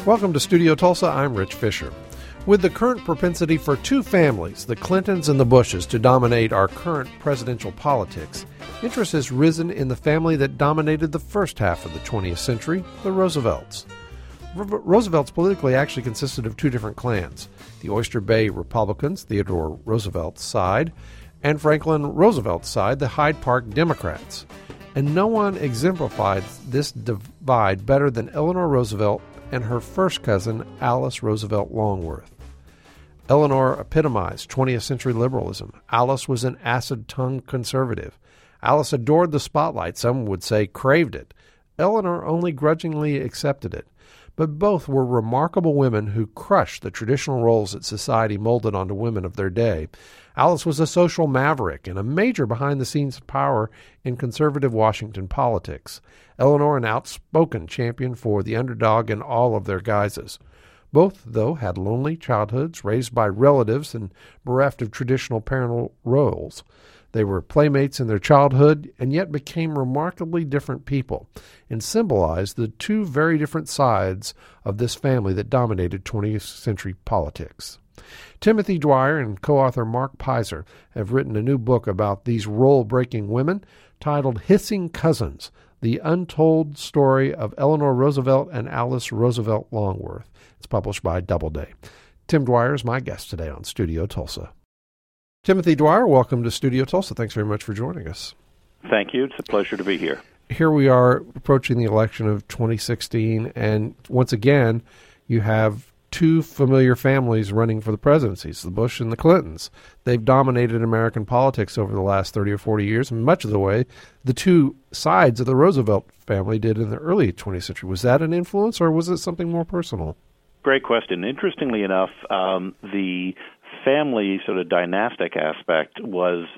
Welcome to Studio Tulsa. I'm Rich Fisher. With the current propensity for two families, the Clintons and the Bushes, to dominate our current presidential politics, interest has risen in the family that dominated the first half of the 20th century, the Roosevelts. Roosevelt's politically actually consisted of two different clans, the Oyster Bay Republicans, Theodore Roosevelt's side, and Franklin Roosevelt's side, the Hyde Park Democrats. And no one exemplified this divide better than Eleanor Roosevelt and her first cousin, Alice Roosevelt Longworth. Eleanor epitomized 20th century liberalism. Alice was an acid-tongued conservative. Alice adored the spotlight, some would say craved it. Eleanor only grudgingly accepted it. But both were remarkable women who crushed the traditional roles that society molded onto women of their day. Alice was a social maverick and a major behind-the-scenes power in conservative Washington politics. Eleanor an outspoken champion for the underdog in all of their guises. Both, though, had lonely childhoods, raised by relatives and bereft of traditional parental roles. They were playmates in their childhood and yet became remarkably different people and symbolized the two very different sides of this family that dominated 20th century politics. Timothy Dwyer and co-author Mark Pizer have written a new book about these role-breaking women titled Hissing Cousins, The Untold Story of Eleanor Roosevelt and Alice Roosevelt Longworth. It's published by Doubleday. Tim Dwyer is my guest today on Studio Tulsa. Timothy Dwyer, welcome to Studio Tulsa. Thanks very much for joining us. Thank you. It's a pleasure to be here. Here we are approaching the election of 2016, and once again, you have two familiar families running for the presidencies, the Bush and the Clintons. They've dominated American politics over the last 30 or 40 years, and much of the way the two sides of the Roosevelt family did in the early 20th century. Was that an influence, or was it something more personal? Great question. Interestingly enough, the family sort of dynastic aspect was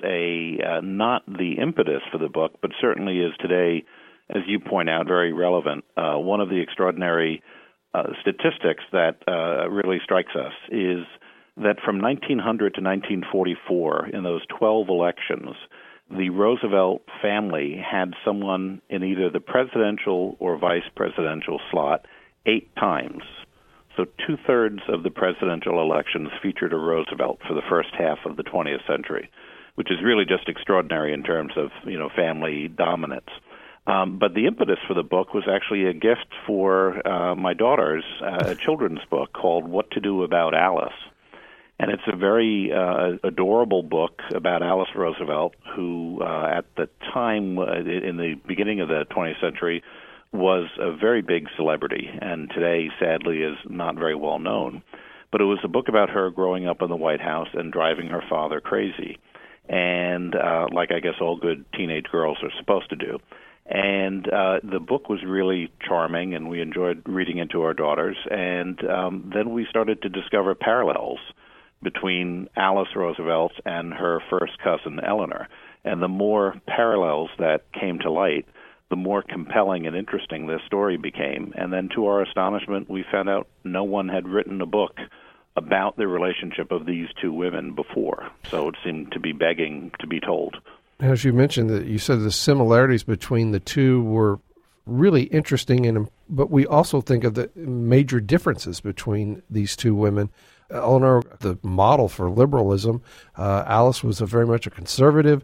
not the impetus for the book, but certainly is today, as you point out, very relevant. One of the extraordinary statistics that really strikes us is that from 1900 to 1944, in those 12 elections, the Roosevelt family had someone in either the presidential or vice presidential slot 8 times. So 2/3 of the presidential elections featured a Roosevelt for the first half of the 20th century, which is really just extraordinary in terms of, family dominance. But the impetus for the book was actually a gift for my daughters, a children's book called What to Do About Alice. And it's a very adorable book about Alice Roosevelt, who at the time, in the beginning of the 20th century, was a very big celebrity, and today, sadly, is not very well known. But it was a book about her growing up in the White House and driving her father crazy, and like I guess all good teenage girls are supposed to do. And the book was really charming, and we enjoyed reading it to our daughters. And then we started to discover parallels between Alice Roosevelt and her first cousin, Eleanor. And the more parallels that came to light, the more compelling and interesting this story became. And then to our astonishment, we found out no one had written a book about the relationship of these two women before. So it seemed to be begging to be told. As you mentioned, that you said the similarities between the two were really interesting, but we also think of the major differences between these two women. Eleanor, the model for liberalism. Alice was very much a conservative.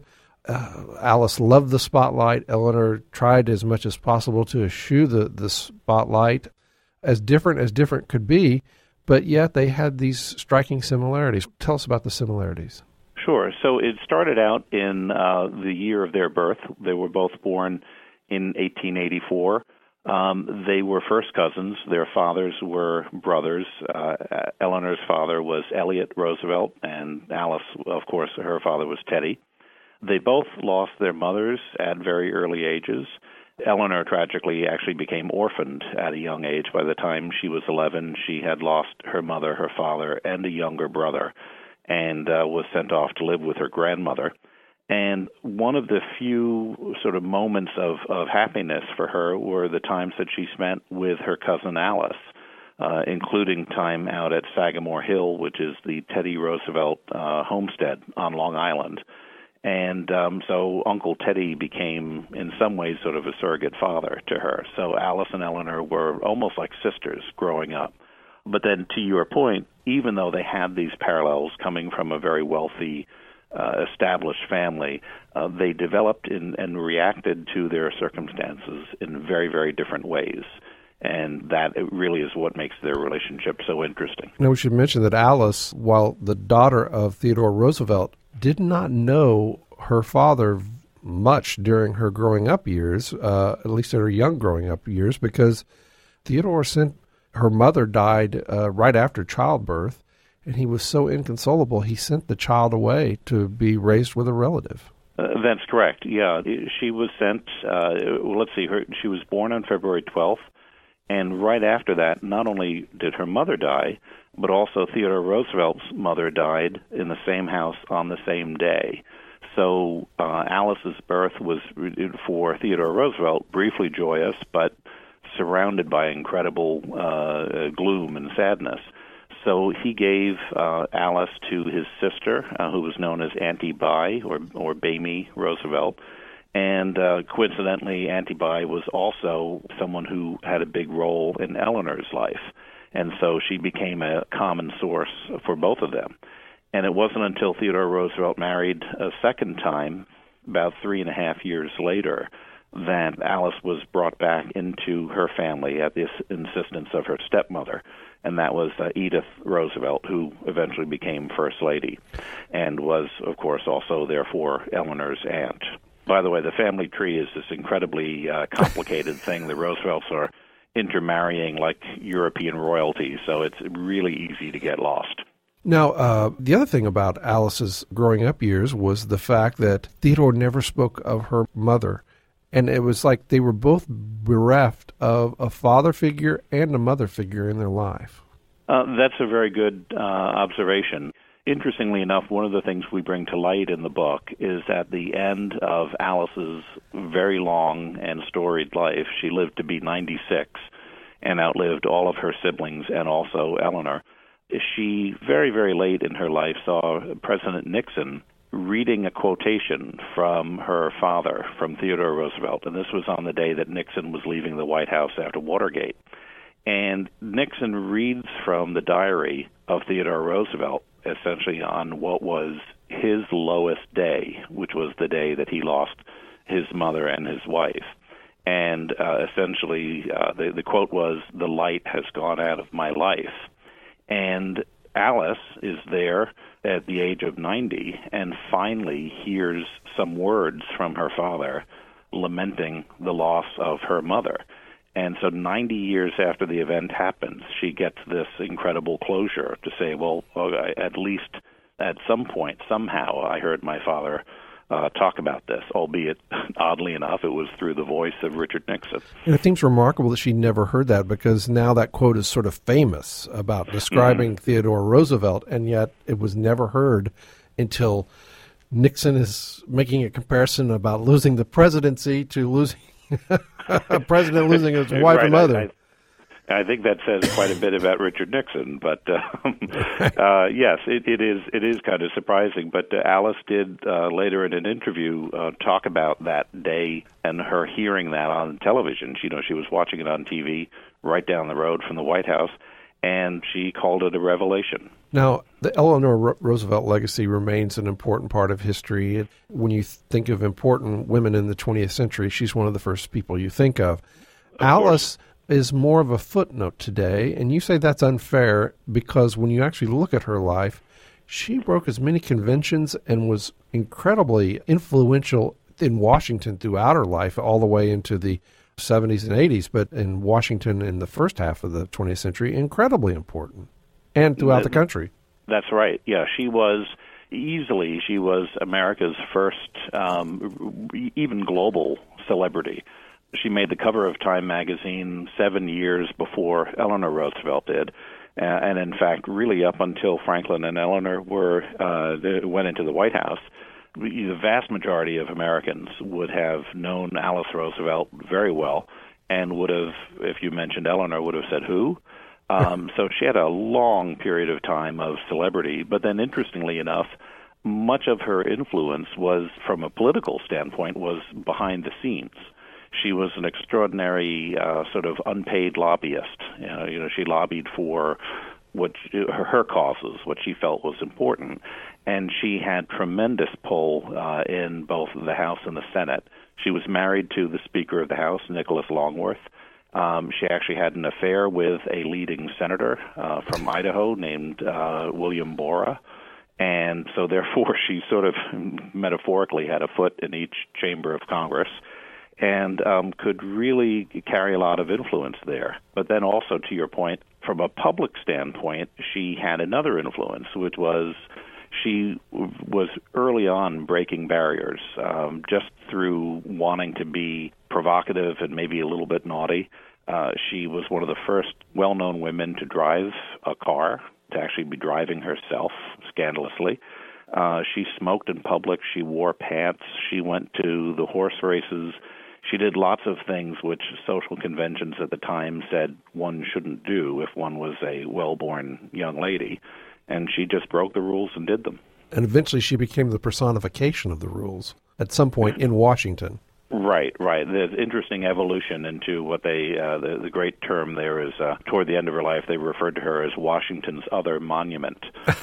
Alice loved the spotlight. Eleanor tried as much as possible to eschew the spotlight, as different could be, but yet they had these striking similarities. Tell us about the similarities. Sure. So it started out in the year of their birth. They were both born in 1884. They were first cousins. Their fathers were brothers. Eleanor's father was Elliott Roosevelt, and Alice, of course, her father was Teddy. They both lost their mothers at very early ages. Eleanor tragically actually became orphaned at a young age. By the time she was 11, she had lost her mother, her father, and a younger brother, and was sent off to live with her grandmother. And one of the few sort of moments of happiness for her were the times that she spent with her cousin Alice, including time out at Sagamore Hill, which is the Teddy Roosevelt homestead on Long Island. And so Uncle Teddy became, in some ways, sort of a surrogate father to her. So Alice and Eleanor were almost like sisters growing up. But then, to your point, even though they had these parallels coming from a very wealthy, established family, they developed and reacted to their circumstances in very, very different ways. And that really is what makes their relationship so interesting. Now, we should mention that Alice, while the daughter of Theodore Roosevelt, did not know her father much during her growing up years, at least in her young growing up years, because Theodore her mother died right after childbirth, and he was so inconsolable, he sent the child away to be raised with a relative. That's correct, yeah. She was sent, she was born on February 12th, and right after that, not only did her mother die, but also Theodore Roosevelt's mother died in the same house on the same day. So Alice's birth was, for Theodore Roosevelt, briefly joyous, but surrounded by incredible gloom and sadness. So he gave Alice to his sister, who was known as Auntie Bai, or Bamie Roosevelt. And coincidentally, Auntie Bai was also someone who had a big role in Eleanor's life. And so she became a common source for both of them. And it wasn't until Theodore Roosevelt married a second time, about 3.5 years later, that Alice was brought back into her family at the insistence of her stepmother. And that was Edith Roosevelt, who eventually became First Lady, and was, of course, also, therefore, Eleanor's aunt. By the way, the family tree is this incredibly complicated thing. The Roosevelts are intermarrying like European royalty, so it's really easy to get lost. Now, the other thing about Alice's growing up years was the fact that Theodore never spoke of her mother, and it was like they were both bereft of a father figure and a mother figure in their life. That's a very good observation. Interestingly enough, one of the things we bring to light in the book is at the end of Alice's very long and storied life, she lived to be 96 and outlived all of her siblings and also Eleanor. She, very, very late in her life, saw President Nixon reading a quotation from her father, from Theodore Roosevelt, and this was on the day that Nixon was leaving the White House after Watergate. And Nixon reads from the diary of Theodore Roosevelt, essentially on what was his lowest day, which was the day that he lost his mother and his wife. And essentially, the quote was, "The light has gone out of my life." And Alice is there at the age of 90 and finally hears some words from her father lamenting the loss of her mother. And so 90 years after the event happens, she gets this incredible closure to say, well, at least at some point, somehow, I heard my father talk about this, albeit, oddly enough, it was through the voice of Richard Nixon. And it seems remarkable that she never heard that, because now that quote is sort of famous about describing Theodore Roosevelt, and yet it was never heard until Nixon is making a comparison about losing the presidency to losing a president losing his wife and mother. I think that says quite a bit about Richard Nixon, but yes, it is kind of surprising. But Alice did later in an interview talk about that day and her hearing that on television. She was watching it on TV right down the road from the White House, and she called it a revelation. Now, the Eleanor Roosevelt legacy remains an important part of history. When you think of important women in the 20th century, she's one of the first people you think of. Alice is more of a footnote today, and you say that's unfair because when you actually look at her life, she broke as many conventions and was incredibly influential in Washington throughout her life, all the way into the 70s and 80s, but in Washington in the first half of the 20th century, incredibly important, and throughout the country. That's right. Yeah, she was America's first even global celebrity. She made the cover of Time magazine 7 years before Eleanor Roosevelt did, and in fact, really up until Franklin and Eleanor went into the White House, the vast majority of Americans would have known Alice Roosevelt very well, and would have, if you mentioned Eleanor, would have said, who? So she had a long period of time of celebrity, but then interestingly enough, much of her influence was, from a political standpoint, was behind the scenes. She was an extraordinary sort of unpaid lobbyist. She lobbied for her causes, what she felt was important, and she had tremendous pull in both the House and the Senate. She was married to the Speaker of the House, Nicholas Longworth. She actually had an affair with a leading senator from Idaho named William Borah. And so, therefore, she sort of metaphorically had a foot in each chamber of Congress and could really carry a lot of influence there. But then also, to your point, from a public standpoint, she had another influence, which was she was early on breaking barriers just through wanting to be provocative and maybe a little bit naughty. She was one of the first well-known women to drive a car, to actually be driving herself, scandalously. She smoked in public. She wore pants. She went to the horse races. She did lots of things which social conventions at the time said one shouldn't do if one was a well-born young lady. And she just broke the rules and did them. And eventually she became the personification of the rules at some point in Washington. Right. There's interesting evolution into what the great term there is, toward the end of her life, they referred to her as Washington's other monument.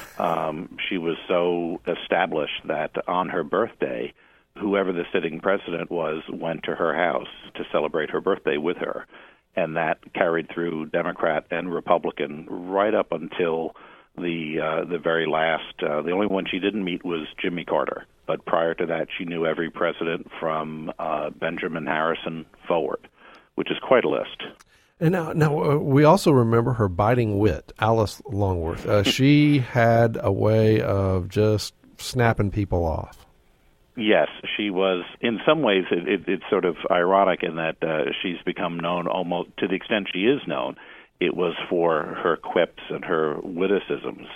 She was so established that on her birthday, whoever the sitting president was went to her house to celebrate her birthday with her. And that carried through Democrat and Republican right up until the very last. The only one she didn't meet was Jimmy Carter. But prior to that, she knew every president from Benjamin Harrison forward, which is quite a list. And now we also remember her biting wit, Alice Longworth. She had a way of just snapping people off. Yes, she was. In some ways, it's sort of ironic in that she's become known almost to the extent she is known. It was for her quips and her witticisms.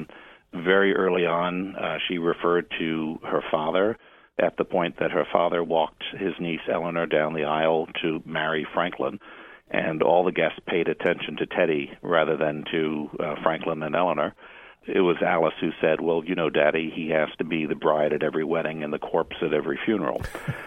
Very early on, she referred to her father at the point that her father walked his niece Eleanor down the aisle to marry Franklin, and all the guests paid attention to Teddy rather than to Franklin and Eleanor. It was Alice who said, well, Daddy, he has to be the bride at every wedding and the corpse at every funeral.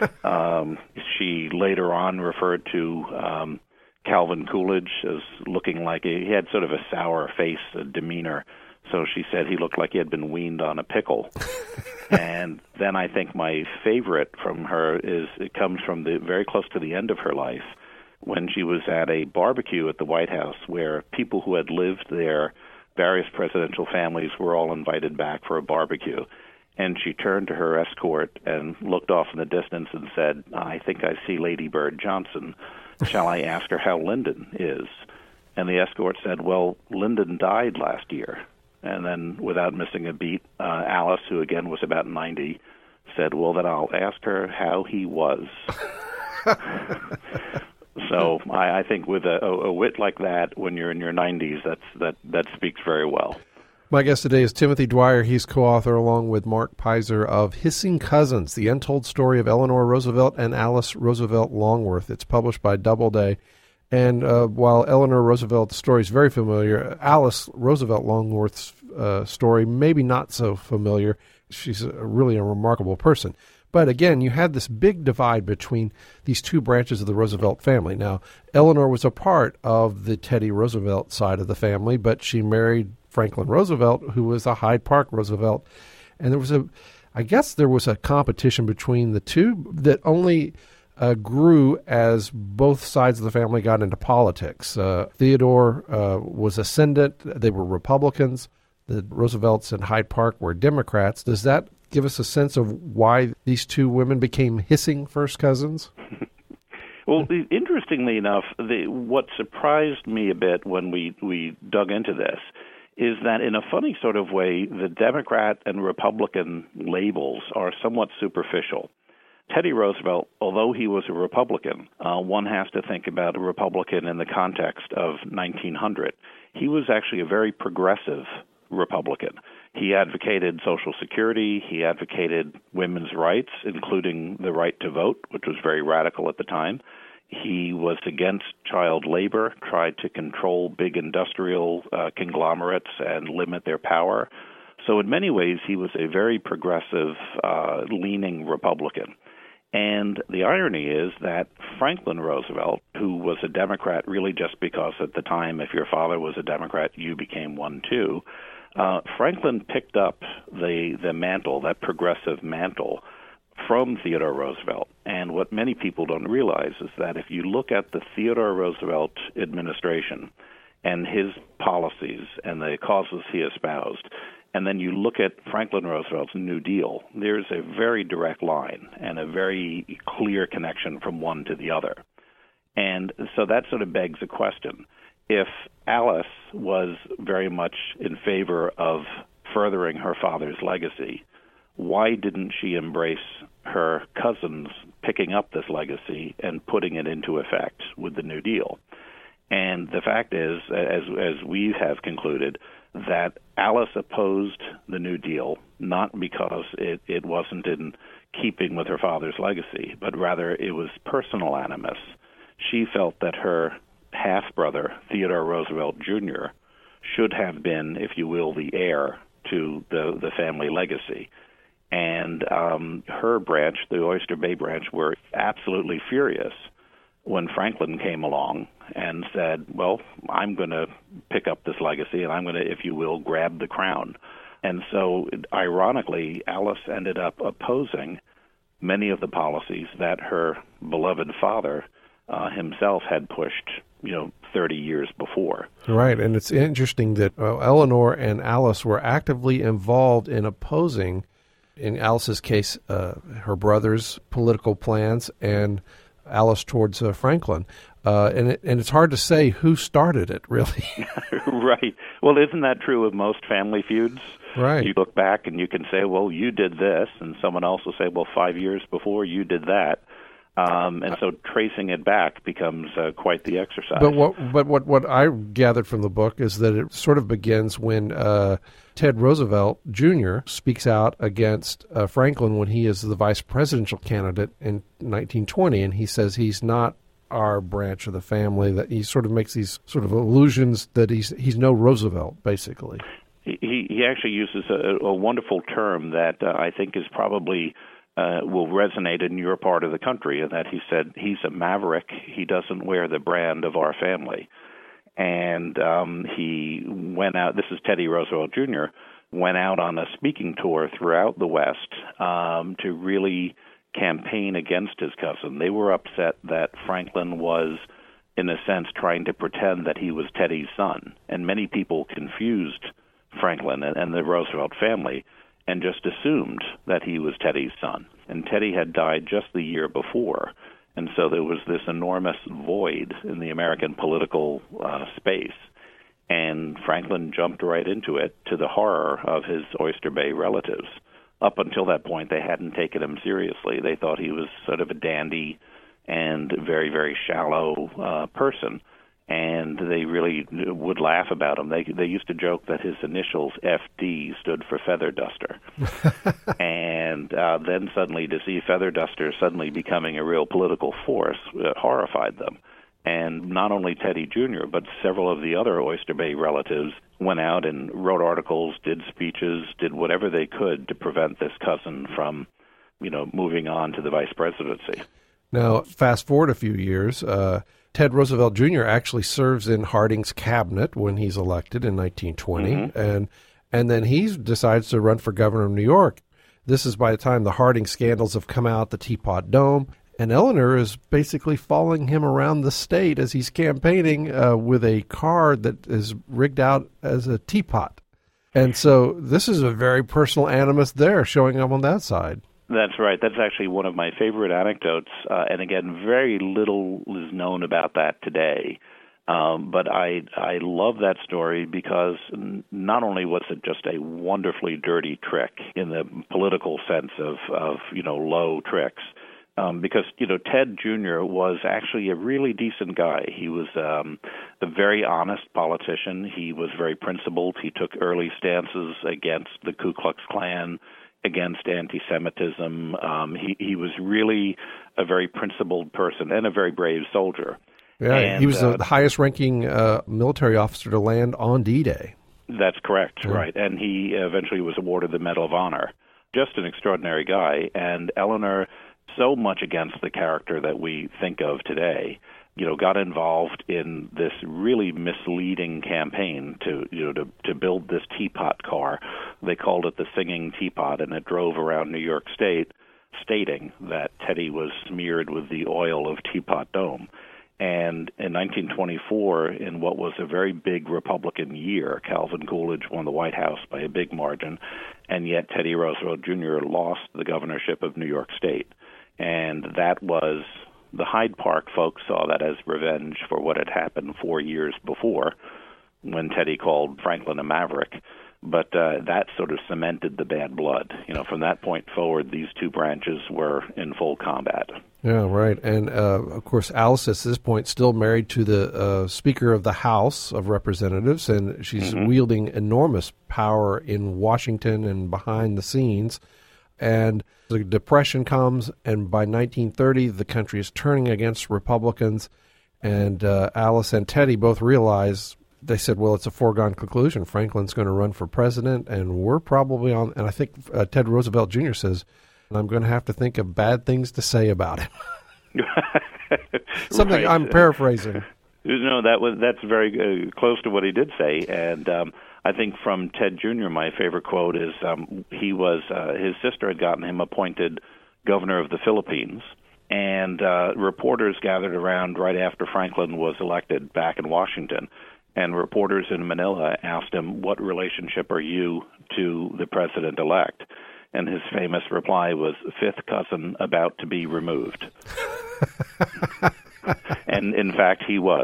She later on referred to Calvin Coolidge as looking like he had sort of a sour face, a demeanor. So she said he looked like he had been weaned on a pickle. And then I think my favorite from her it comes from very close to the end of her life, when she was at a barbecue at the White House where people who had lived there, various presidential families, were all invited back for a barbecue. And she turned to her escort and looked off in the distance and said, I think I see Lady Bird Johnson. Shall I ask her how Lyndon is? And the escort said, well, Lyndon died last year. And then, without missing a beat, Alice, who again was about 90, said, well, then I'll ask her how he was. So I think with a wit like that, when you're in your 90s, that speaks very well. My guest today is Timothy Dwyer. He's co-author, along with Mark Peiser, of Hissing Cousins, The Untold Story of Eleanor Roosevelt and Alice Roosevelt Longworth. It's published by Doubleday. And while Eleanor Roosevelt's story is very familiar, Alice Roosevelt Longworth's story maybe not so familiar. She's really a remarkable person. But again, you had this big divide between these two branches of the Roosevelt family. Now, Eleanor was a part of the Teddy Roosevelt side of the family, but she married Franklin Roosevelt, who was a Hyde Park Roosevelt. And I guess there was a competition between the two that only grew as both sides of the family got into politics. Theodore was ascendant. They were Republicans. The Roosevelts in Hyde Park were Democrats. Does that give us a sense of why these two women became hissing first cousins? Well, interestingly enough, what surprised me a bit when we dug into this is that in a funny sort of way, the Democrat and Republican labels are somewhat superficial. Teddy Roosevelt, although he was a Republican, one has to think about a Republican in the context of 1900. He was actually a very progressive Republican. He advocated Social Security. He advocated women's rights, including the right to vote, which was very radical at the time. He was against child labor, tried to control big industrial conglomerates and limit their power. So in many ways, he was a very progressive, leaning Republican. And the irony is that Franklin Roosevelt, who was a Democrat really just because at the time, if your father was a Democrat, you became one too, Franklin picked up the mantle, that progressive mantle, from Theodore Roosevelt. And what many people don't realize is that if you look at the Theodore Roosevelt administration and his policies and the causes he espoused, and then you look at Franklin Roosevelt's New Deal, there's a very direct line and a very clear connection from one to the other. And so that sort of begs a question. If Alice was very much in favor of furthering her father's legacy, why didn't she embrace her cousins picking up this legacy and putting it into effect with the New Deal? And the fact is, as we have concluded, that Alice opposed the New Deal not because it wasn't in keeping with her father's legacy, but rather it was personal animus. She felt that her half-brother, Theodore Roosevelt Jr., should have been, if you will, the heir to the family legacy. And her branch, the Oyster Bay branch, were absolutely furious when Franklin came along and said, well, I'm going to pick up this legacy and I'm going to, if you will, grab the crown. And so, ironically, Alice ended up opposing many of the policies that her beloved father himself had pushed, 30 years before. Right, and it's interesting that Eleanor and Alice were actively involved in opposing, in Alice's case, her brother's political plans and Alice towards Franklin. And it's hard to say who started it, really. Right. Well, isn't that true of most family feuds? Right. You look back and you can say, well, you did this, and someone else will say, well, 5 years before you did that. And so tracing it back becomes quite the exercise. But what I gathered from the book is that it sort of begins when Ted Roosevelt Jr. speaks out against Franklin when he is the vice presidential candidate in 1920, and he says he's not our branch of the family, that he sort of makes these sort of allusions that he's no Roosevelt, basically. He actually uses a wonderful term that I think is probably will resonate in your part of the country, and that he said he's a maverick. He doesn't wear the brand of our family. And he went out, this is Teddy Roosevelt Jr., went out on a speaking tour throughout the West to really campaign against his cousin. They were upset that Franklin was, in a sense, trying to pretend that he was Teddy's son. And many people confused Franklin and the Roosevelt family and just assumed that he was Teddy's son. And Teddy had died just the year before. And so there was this enormous void in the American political space. And Franklin jumped right into it, to the horror of his Oyster Bay relatives. Up until that point, they hadn't taken him seriously. They thought he was sort of a dandy and very, very shallow person. And they really would laugh about him. They used to joke that his initials, FD, stood for Feather Duster. And then suddenly to see Feather Duster suddenly becoming a real political force horrified them. And not only Teddy Jr., but several of the other Oyster Bay relatives went out and wrote articles, did speeches, did whatever they could to prevent this cousin from, moving on to the vice presidency. Now, fast forward a few years, Ted Roosevelt Jr. actually serves in Harding's cabinet when he's elected in 1920, mm-hmm. and then he decides to run for governor of New York. This is by the time the Harding scandals have come out, the Teapot Dome, and Eleanor is basically following him around the state as he's campaigning with a car that is rigged out as a teapot. And so this is a very personal animus there showing up on that side. That's right. That's actually one of my favorite anecdotes. And again, very little is known about that today. But I love that story because not only was it just a wonderfully dirty trick in the political sense of low tricks, because, Ted Jr. was actually a really decent guy. He was a very honest politician. He was very principled. He took early stances against the Ku Klux Klan, against anti-Semitism. He was really a very principled person and a very brave soldier. Yeah, and he was the highest-ranking military officer to land on D-Day. That's correct, right. And he eventually was awarded the Medal of Honor. Just an extraordinary guy. And Eleanor, so much against the character that we think of today, got involved in this really misleading campaign to build this teapot car. They called it the Singing Teapot, and it drove around New York State, stating that Teddy was smeared with the oil of Teapot Dome. And in 1924, in what was a very big Republican year, Calvin Coolidge won the White House by a big margin, and yet Teddy Roosevelt Jr. lost the governorship of New York State. And that was, the Hyde Park folks saw that as revenge for what had happened 4 years before when Teddy called Franklin a maverick. But that sort of cemented the bad blood. From that point forward, these two branches were in full combat. Yeah, right. And, of course, Alice, at this point, still married to the Speaker of the House of Representatives, and she's wielding enormous power in Washington and behind the scenes. And the Depression comes, and by 1930, the country is turning against Republicans. And Alice and Teddy both realize, they said, well, it's a foregone conclusion. Franklin's going to run for president, and we're probably on. And I think Ted Roosevelt Jr. says, I'm going to have to think of bad things to say about him. Something right. I'm paraphrasing. No, that's very close to what he did say. And I think from Ted Jr., my favorite quote is his sister had gotten him appointed governor of the Philippines. And reporters gathered around right after Franklin was elected back in Washington. And reporters in Manila asked him, what relationship are you to the president-elect? And his famous reply was, fifth cousin about to be removed. And, in fact, he was.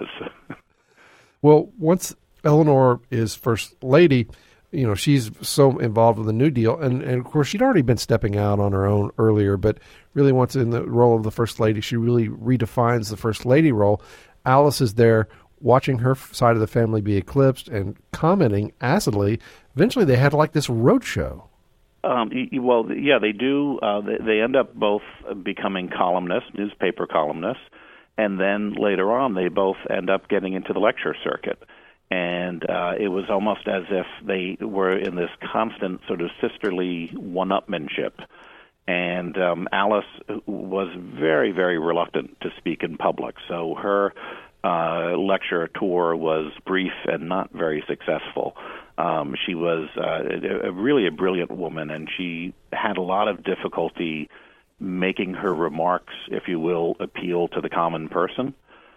Well, once Eleanor is First Lady, she's so involved with the New Deal. And, of course, she'd already been stepping out on her own earlier, but really once in the role of the First Lady, she really redefines the First Lady role. Alice is there watching her side of the family be eclipsed and commenting acidly. Eventually, they had like this road show. Well, yeah, they do. They end up both becoming columnists, newspaper columnists, and then later on they both end up getting into the lecture circuit. And it was almost as if they were in this constant sort of sisterly one-upmanship. And Alice was very, very reluctant to speak in public, so her lecture tour was brief and not very successful. She was really a brilliant woman, and she had a lot of difficulty making her remarks, if you will, appeal to the common person.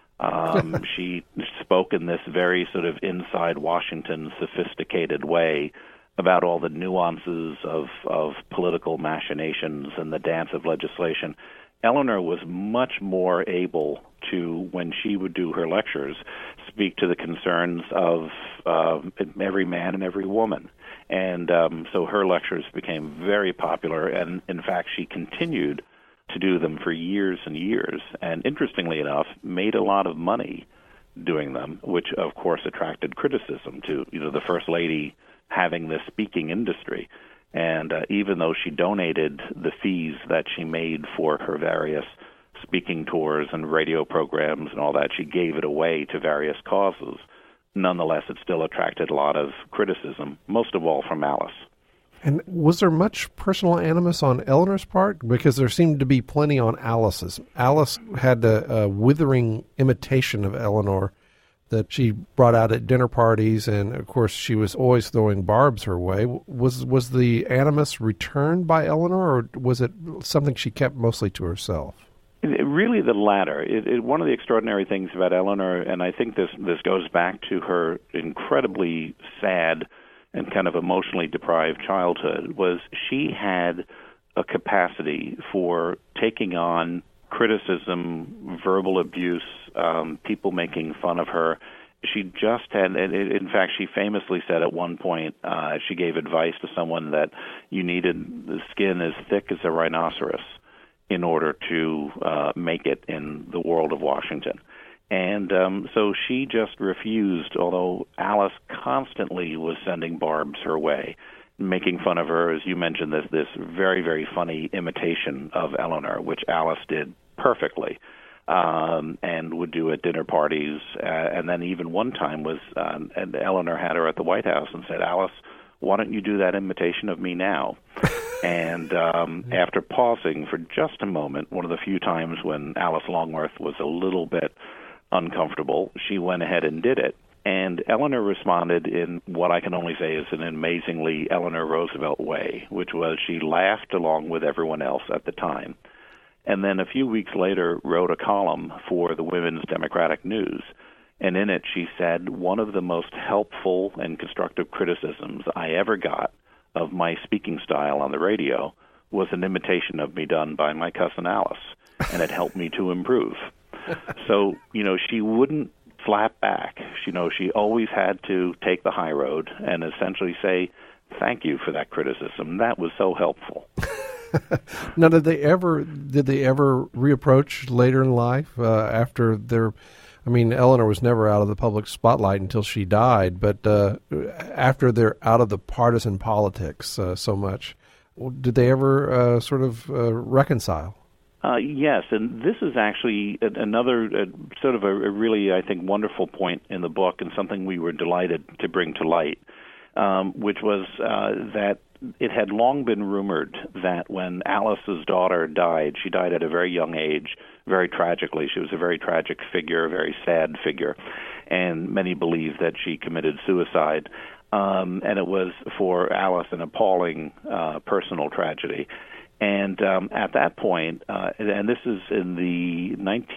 She spoke in this very sort of inside Washington, sophisticated way about all the nuances of political machinations and the dance of legislation. Eleanor was much more able to, when she would do her lectures, speak to the concerns of every man and every woman. And so her lectures became very popular, and in fact she continued to do them for years and years, and interestingly enough, made a lot of money doing them, which of course attracted criticism to the First Lady having this speaking industry. And even though she donated the fees that she made for her various speaking tours and radio programs and all that, she gave it away to various causes. Nonetheless, it still attracted a lot of criticism, most of all from Alice. And was there much personal animus on Eleanor's part? Because there seemed to be plenty on Alice's. Alice had a withering imitation of Eleanor that she brought out at dinner parties, and of course she was always throwing barbs her way. Was the animus returned by Eleanor, or was it something she kept mostly to herself? Really the latter. One of the extraordinary things about Eleanor, and I think this goes back to her incredibly sad and kind of emotionally deprived childhood, was she had a capacity for taking on criticism, verbal abuse, people making fun of her. She just had, in fact, she famously said at one point, she gave advice to someone that you needed the skin as thick as a rhinoceros in order to make it in the world of Washington. And so she just refused, although Alice constantly was sending barbs her way, making fun of her, as you mentioned, this very, very funny imitation of Eleanor, which Alice did perfectly. and would do at dinner parties. And then even one time was, and Eleanor had her at the White House and said, "Alice, why don't you do that imitation of me now?" And after pausing for just a moment, one of the few times when Alice Longworth was a little bit uncomfortable, she went ahead and did it. And Eleanor responded in what I can only say is an amazingly Eleanor Roosevelt way, which was she laughed along with everyone else at the time. And then a few weeks later wrote a column for the Women's Democratic News. And in it she said, "One of the most helpful and constructive criticisms I ever got of my speaking style on the radio was an imitation of me done by my cousin Alice, and it helped me to improve." So, she wouldn't slap back. She always had to take the high road and essentially say, "Thank you for that criticism. That was so helpful." Now, did they ever reapproach later in life after their? I mean, Eleanor was never out of the public spotlight until she died, but after they're out of the partisan politics so much, did they ever sort of reconcile? Yes, and this is actually another sort of a really, I think, wonderful point in the book, and something we were delighted to bring to light, which was that it had long been rumored that when Alice's daughter died, she died at a very young age, very tragically. She was a very tragic figure, a very sad figure, and many believe that she committed suicide. And it was for Alice an appalling personal tragedy. And at that point, and this is in the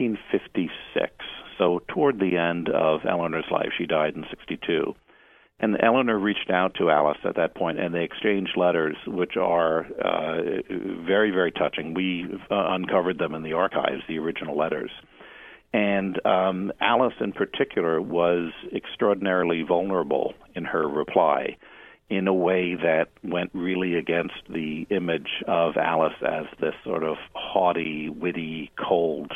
1956, so toward the end of Eleanor's life, she died in 62. And Eleanor reached out to Alice at that point, and they exchanged letters, which are very, very touching. We uncovered them in the archives, the original letters. And Alice, in particular, was extraordinarily vulnerable in her reply in a way that went really against the image of Alice as this sort of haughty, witty, cold,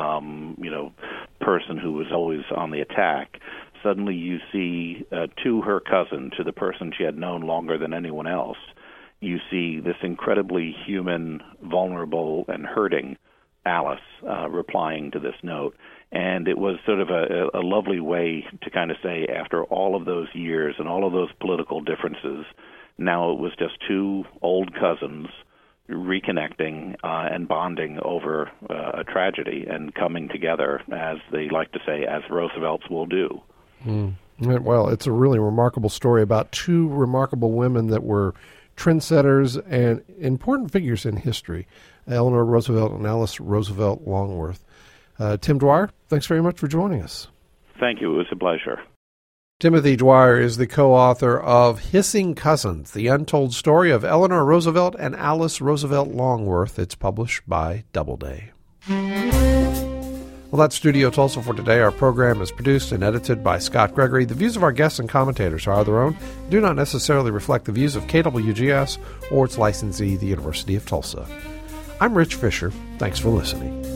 person who was always on the attack. Suddenly you see to her cousin, to the person she had known longer than anyone else, you see this incredibly human, vulnerable, and hurting Alice replying to this note. And it was sort of a lovely way to kind of say, after all of those years and all of those political differences, now it was just two old cousins reconnecting and bonding over a tragedy and coming together, as they like to say, as Roosevelts will do. Well, it's a really remarkable story about two remarkable women that were trendsetters and important figures in history, Eleanor Roosevelt and Alice Roosevelt Longworth. Tim Dwyer, thanks very much for joining us. Thank you. It was a pleasure. Timothy Dwyer is the co-author of Hissing Cousins, The Untold Story of Eleanor Roosevelt and Alice Roosevelt Longworth. It's published by Doubleday. Well, that's Studio Tulsa for today. Our program is produced and edited by Scott Gregory. The views of our guests and commentators are their own, do not necessarily reflect the views of KWGS or its licensee, the University of Tulsa. I'm Rich Fisher. Thanks for listening.